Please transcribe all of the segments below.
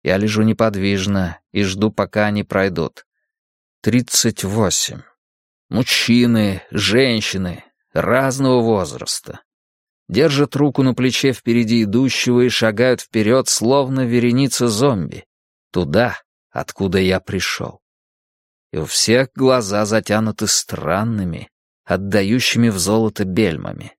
Я лежу неподвижно и жду, пока они пройдут. 38. Мужчины, женщины, разного возраста. Держат руку на плече впереди идущего и шагают вперед, словно вереница зомби. Туда, откуда я пришел. И у всех глаза затянуты странными, отдающими в золото бельмами.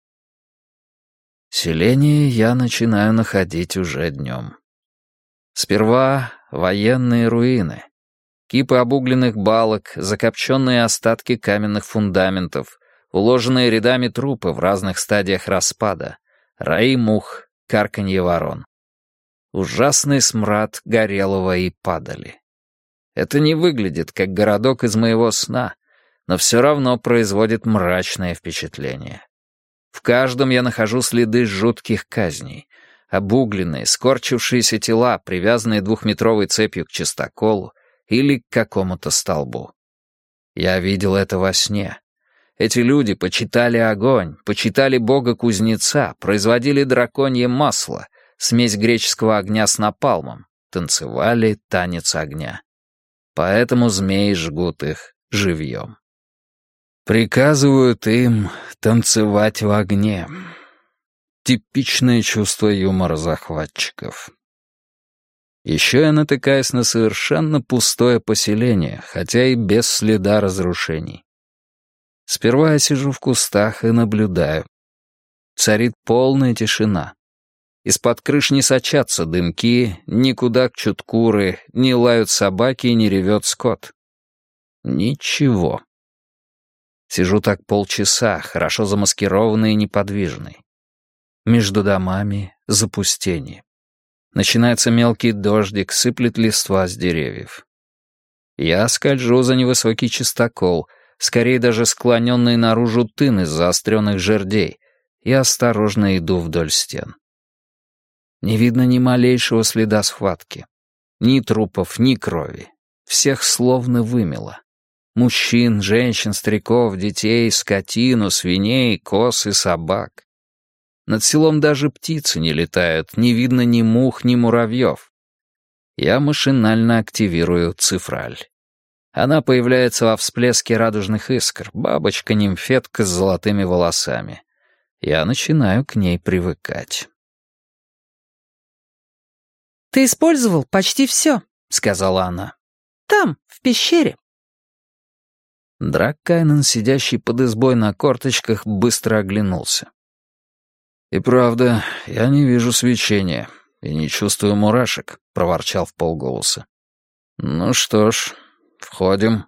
Селение я начинаю находить уже днем. Сперва военные руины. Кипы обугленных балок, закопченные остатки каменных фундаментов, уложенные рядами трупы в разных стадиях распада, раи мух, карканье ворон. Ужасный смрад горелого и падали. Это не выглядит как городок из моего сна, но все равно производит мрачное впечатление. В каждом я нахожу следы жутких казней. Обугленные, скорчившиеся тела, привязанные 2-метровой цепью к чистоколу или к какому-то столбу. Я видел это во сне. Эти люди почитали огонь, почитали бога-кузнеца, производили драконье масло, смесь греческого огня с напалмом, танцевали танец огня. Поэтому змеи жгут их живьем. Приказывают им танцевать в огне. Типичное чувство юмора захватчиков. Еще я натыкаюсь на совершенно пустое поселение, хотя и без следа разрушений. Сперва я сижу в кустах и наблюдаю. Царит полная тишина. Из-под крыш не сочатся дымки, никуда кчут куры, не лают собаки и не ревет скот. Ничего. Сижу так полчаса, хорошо замаскированный и неподвижный. Между домами запустение. Начинается мелкий дождик, сыплет листва с деревьев. Я скольжу за невысокий чистокол, скорее даже склоненный наружу тын из заостренных жердей, и осторожно иду вдоль стен. Не видно ни малейшего следа схватки. Ни трупов, ни крови. Всех словно вымело. Мужчин, женщин, стариков, детей, скотину, свиней, коз и собак. Над селом даже птицы не летают, не видно ни мух, ни муравьев. Я машинально активирую цифраль. Она появляется во всплеске радужных искр, бабочка-нимфетка с золотыми волосами. Я начинаю к ней привыкать. «Ты использовал почти все», — сказала она. «Там, в пещере». Драккайнен, сидящий под избой на корточках, быстро оглянулся. «И правда, я не вижу свечения и не чувствую мурашек», — проворчал вполголоса. «Ну что ж, входим».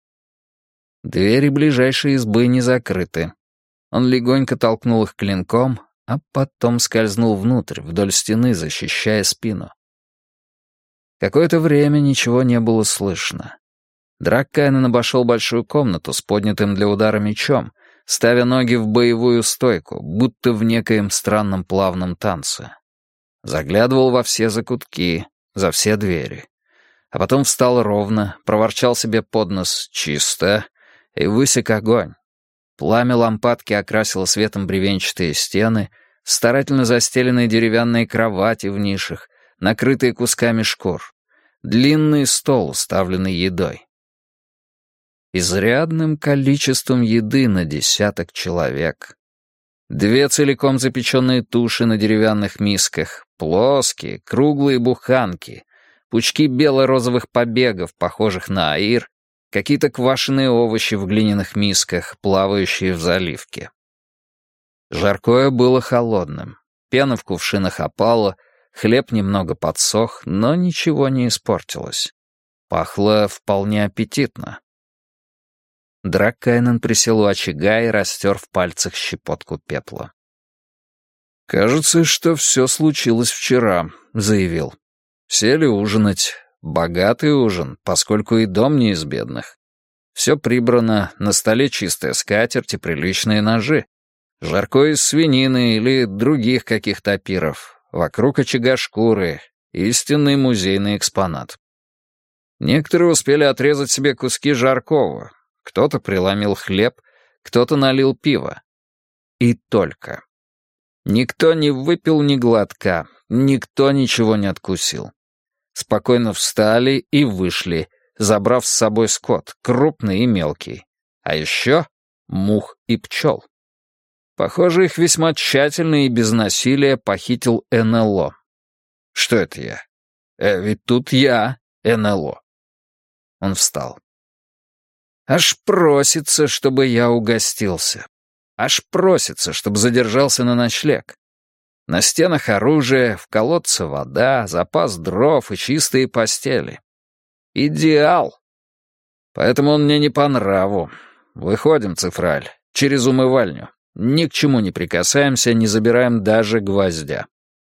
Двери ближайшей избы не закрыты. Он легонько толкнул их клинком, а потом скользнул внутрь, вдоль стены, защищая спину. Какое-то время ничего не было слышно. Драккайнен обошел большую комнату с поднятым для удара мечом, ставя ноги в боевую стойку, будто в некоем странном плавном танце. Заглядывал во все закутки, за все двери. А потом встал ровно, проворчал себе под нос «чисто» и высек огонь. Пламя лампадки окрасило светом бревенчатые стены, старательно застеленные деревянные кровати в нишах, накрытые кусками шкур, длинный стол, уставленный едой. Изрядным количеством еды на 10 человек. 2 целиком запеченные туши на деревянных мисках, плоские, круглые буханки, пучки бело-розовых побегов, похожих на аир, какие-то квашеные овощи в глиняных мисках, плавающие в заливке. Жаркое было холодным, пена в кувшинах опала, хлеб немного подсох, но ничего не испортилось. Пахло вполне аппетитно. Драккайнен присел у очага и растер в пальцах щепотку пепла. «Кажется, что все случилось вчера», — заявил. «Сели ужинать. Богатый ужин, поскольку и дом не из бедных. Все прибрано, на столе чистая скатерть и приличные ножи. Жаркое из свинины или других каких-то пиров. Вокруг очага шкуры, истинный музейный экспонат. Некоторые успели отрезать себе куски жаркого. Кто-то преломил хлеб, кто-то налил пиво. И только. Никто не выпил ни глотка, никто ничего не откусил. спокойно встали и вышли, забрав с собой скот, крупный и мелкий. А еще мух и пчел. Похоже, их весьма тщательно и без насилия похитил НЛО. Что это я? Ведь тут я НЛО. Он встал. Аж просится, чтобы я угостился. Аж просится, чтобы задержался на ночлег. На стенах оружие, в колодце вода, запас дров и чистые постели. Идеал. Поэтому он мне не по нраву. Выходим, Цифраль, через умывальню. Ни к чему не прикасаемся, не забираем даже гвоздя.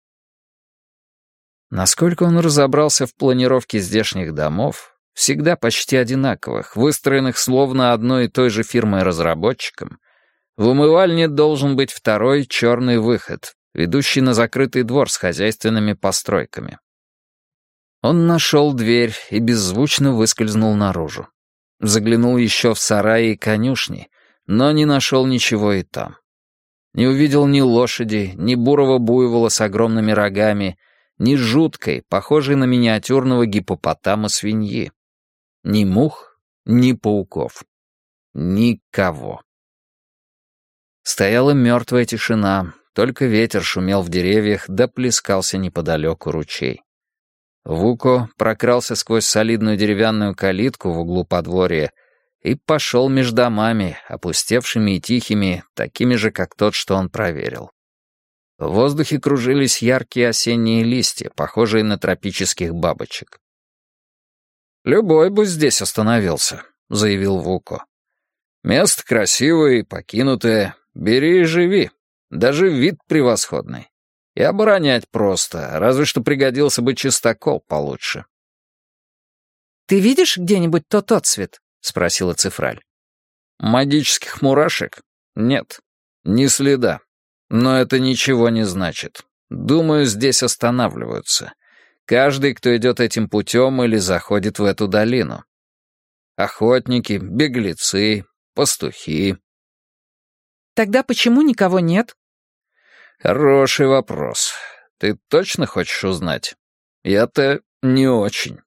Насколько он разобрался в планировке здешних домов, всегда почти одинаковых, выстроенных словно одной и той же фирмой-разработчиком, в умывальне должен быть второй черный выход, ведущий на закрытый двор с хозяйственными постройками. Он нашел дверь и беззвучно выскользнул наружу. Заглянул еще в сараи и конюшни, но не нашел ничего и там. Не увидел ни лошади, ни бурого буйвола с огромными рогами, ни жуткой, похожей на миниатюрного гиппопотама свиньи. Ни мух, ни пауков. Никого. Стояла мертвая тишина, только ветер шумел в деревьях, да плескался неподалеку ручей. Вуко прокрался сквозь солидную деревянную калитку в углу подворья и пошел между домами, опустевшими и тихими, такими же, как тот, что он проверил. В воздухе кружились яркие осенние листья, похожие на тропических бабочек. «Любой бы здесь остановился», — заявил Вуко. «Место красивое и покинутое. Бери и живи. Даже вид превосходный. И оборонять просто, разве что пригодился бы чистокол получше». «Ты видишь где-нибудь тот отцвет?» — спросила Цифраль. «Магических мурашек? Нет. Ни следа. Но это ничего не значит. Думаю, здесь останавливаются. Каждый, кто идет этим путем или заходит в эту долину. Охотники, беглецы, пастухи». «Тогда почему никого нет?» «Хороший вопрос. Ты точно хочешь узнать? Я-то не очень».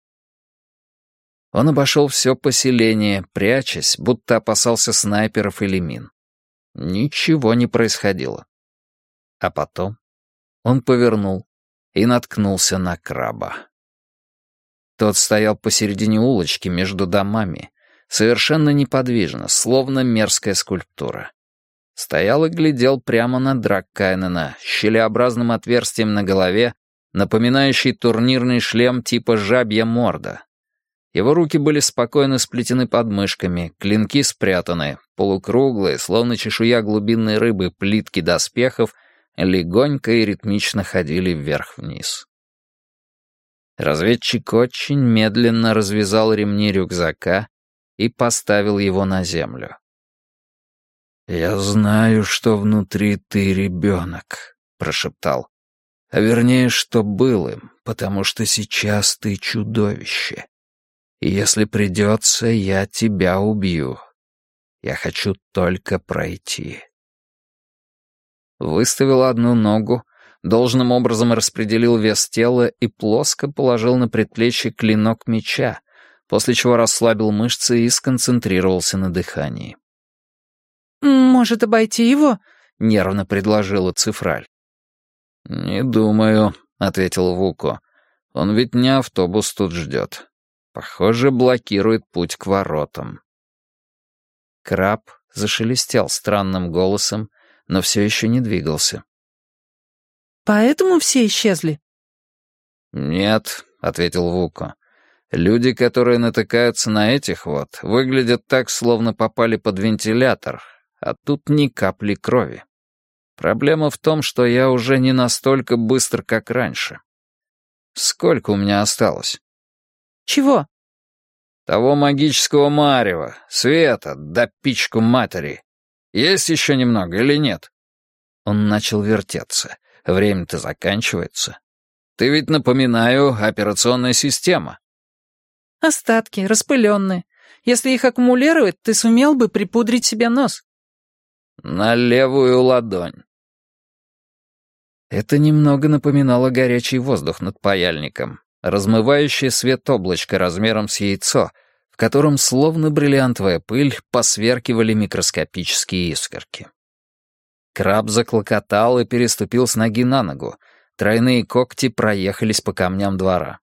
Он обошел все поселение, прячась, будто опасался снайперов или мин. Ничего не происходило. А потом он повернул и наткнулся на краба. Тот стоял посередине улочки между домами, совершенно неподвижно, словно мерзкая скульптура. Стоял и глядел прямо на Драккайнена, щелеобразным отверстием на голове, напоминающий турнирный шлем типа жабья морда. Его руки были спокойно сплетены под мышками, клинки спрятаны, полукруглые, словно чешуя глубинной рыбы, плитки доспехов легонько и ритмично ходили вверх-вниз. Разведчик очень медленно развязал ремни рюкзака и поставил его на землю. «Я знаю, что внутри ты ребенок», — прошептал. «А вернее, что был им, потому что сейчас ты чудовище. И если придется, я тебя убью. Я хочу только пройти». Выставил одну ногу, должным образом распределил вес тела и плоско положил на предплечье клинок меча, после чего расслабил мышцы и сконцентрировался на дыхании. «Может, обойти его?» — нервно предложила Цифраль. «Не думаю», — ответил Вуко. «Он ведь не автобус тут ждет. Похоже, блокирует путь к воротам». Краб зашелестел странным голосом, но все еще не двигался. «Поэтому все исчезли?» «Нет», — ответил Вуко. «Люди, которые натыкаются на этих вот, выглядят так, словно попали под вентилятор, а тут ни капли крови. Проблема в том, что я уже не настолько быстр, как раньше. Сколько у меня осталось?» «Чего?» «Того магического марева, света, да пичку матери. Есть еще немного или нет?» Он начал вертеться. Время-то заканчивается. «Ты ведь, напоминаю, операционная система». «Остатки, распыленные. Если их аккумулировать, ты сумел бы припудрить себе нос». «На левую ладонь». Это немного напоминало горячий воздух над паяльником, размывающее свет облачко размером с яйцо, в котором, словно бриллиантовая пыль, посверкивали микроскопические искорки. Краб заклокотал и переступил с ноги на ногу. Тройные когти проехались по камням двора.